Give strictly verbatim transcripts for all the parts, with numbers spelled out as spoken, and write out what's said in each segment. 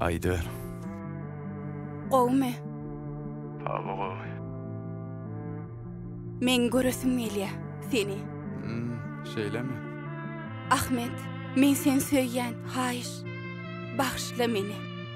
Aydır. Qowmy. Hava qow. Men göresim gelýär seni. Hmm, şeýlemi? Ahmet, men sen söýýän haýyş. Bagşla meni.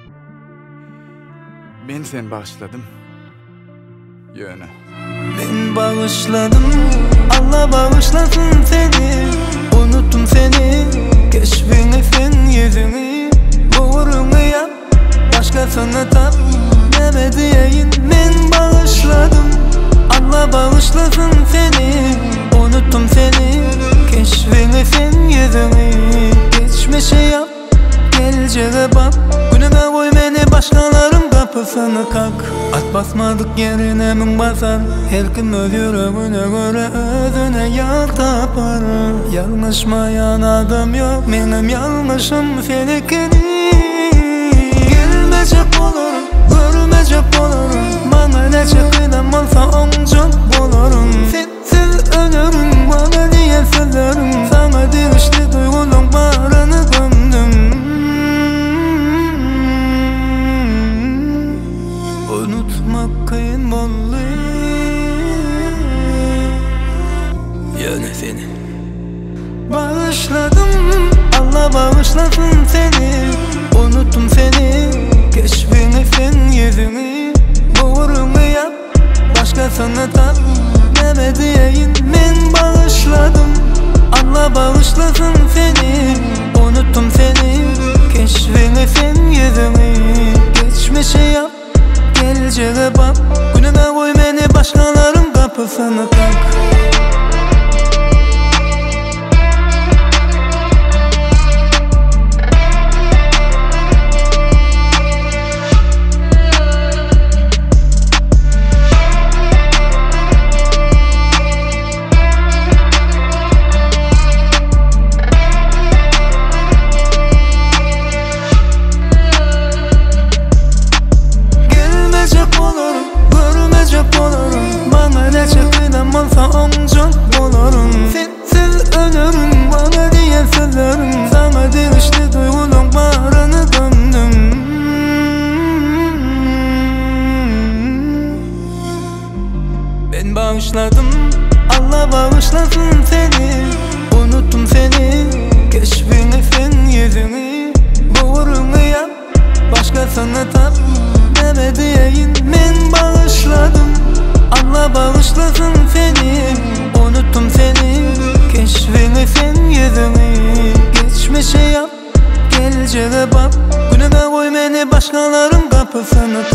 Men sen bağışladım. Yöne. Ben bağışladım, Allah bağışlasın seni. Unuttum seni, keşfini sen yüzünü. Doğrunu yap, başkasını tap, deme diyeyim. Ben bağışladım, Allah bağışlasın seni. Unuttum seni, keşfini sen yüzünü. Geçmişe yap, geleceğe bak. Günüme koy beni, başkalarım kapısını kalk. At basmadık yerine min basar. Her kim öz yüreğine göre özüne yar tapar. Yanlışmayan adam yok, benim yanlışım senikini. Gelmeyecek olurum, görmeyecek olurum. Bana ne çıkıdan olsa onca bulurum. Sensiz ölürüm, bana diye sözlerim. Sana dirişli duygunun bağrını gömdüm. Unutmak kıyın bolly. Yöne seni. Bağışladım, Allah bağışlasın seni. Unuttum seni, keşfini sen yüzünü. Doğrunu yap, başkasını tap, deme diyeyim. Ben bağışladım, Allah bağışlasın seni. Unuttum seni, keşfini sen yüzünü. Geçmişe yap, geleceğe bak. Günüme koy beni, başkalarım kapısını kalk. Bana ne çıkıdan olsa onca bulurum. Sensiz ölürüm, bana diye sözlerim. Sana dirişli duygunun bağrını gömdüm. Ben bağışladım, Allah bağışlasın seni. Unuttum seni, keşfini sen yüzünü. Doğrunu yap, başkasını tap, deme diyeyim. Ben bağışladım, Allah bağışlasın seni. Unuttum seni, keşfini sen yüzünü. Geçmişe yap, geleceğe bak. Günüme koy beni, başkalarım kapısını